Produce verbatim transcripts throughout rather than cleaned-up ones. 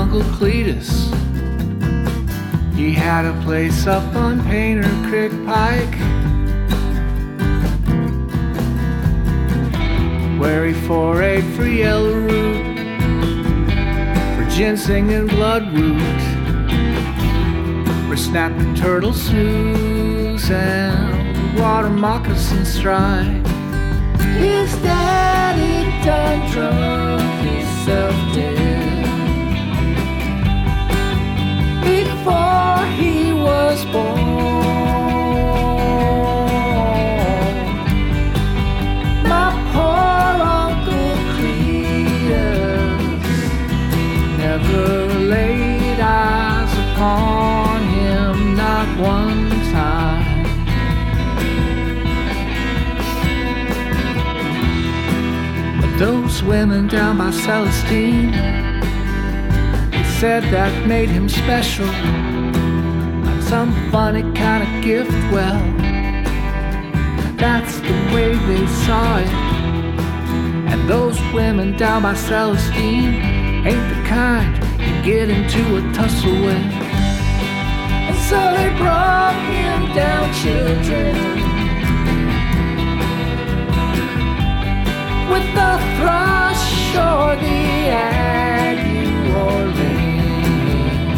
Uncle Cletus. He had a place up on Painter Creek Pike, where he forayed for yellow root, for ginseng and bloodroot, for snapping turtle snooze and water moccasin strike. His daddy done drunk himself dead before he was born. My poor Uncle Cletus never laid eyes upon him, not one time. Those women down by Celestine, they said that made him special, like some funny kind of gift. Well, that's the way they saw it. And those women down by Celestine ain't the kind you get into a tussle with. And so they brought him down children with the thrush or the ague or lean,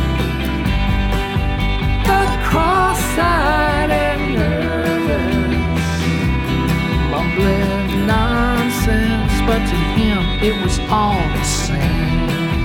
the cross-eyed and nervous, mumbling nonsense, but to him it was all the same.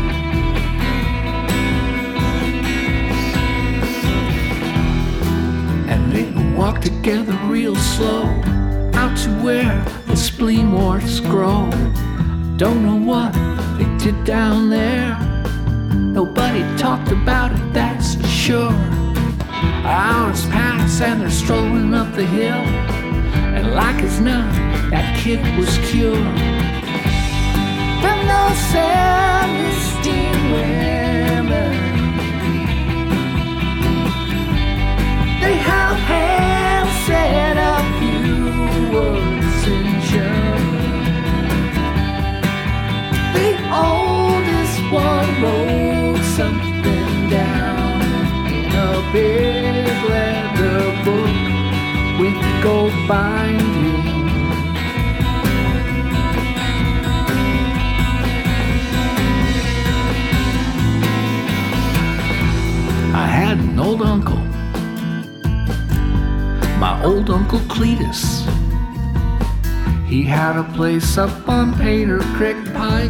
And they walked together real slow out to where the spleen warts grow. Don't know what they did down there. Nobody talked about it, that's for sure. Hours pass and they're strolling up the hill, and like as not, that kid was cured. From those Celestine women, they held hands, said a few words in German. The oldest one wrote something down in a big leather book with gold binding. I had an old uncle, my old Uncle Cletus. He had a place up on Painter Creek Pike,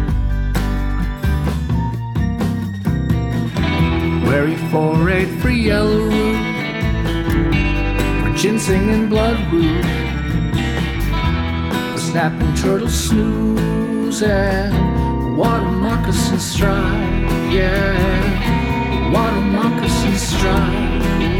where he forayed for yellow root, for ginseng and bloodroot, for snapping turtle snooze and water moccasin strike. Yeah, water moccasin strike.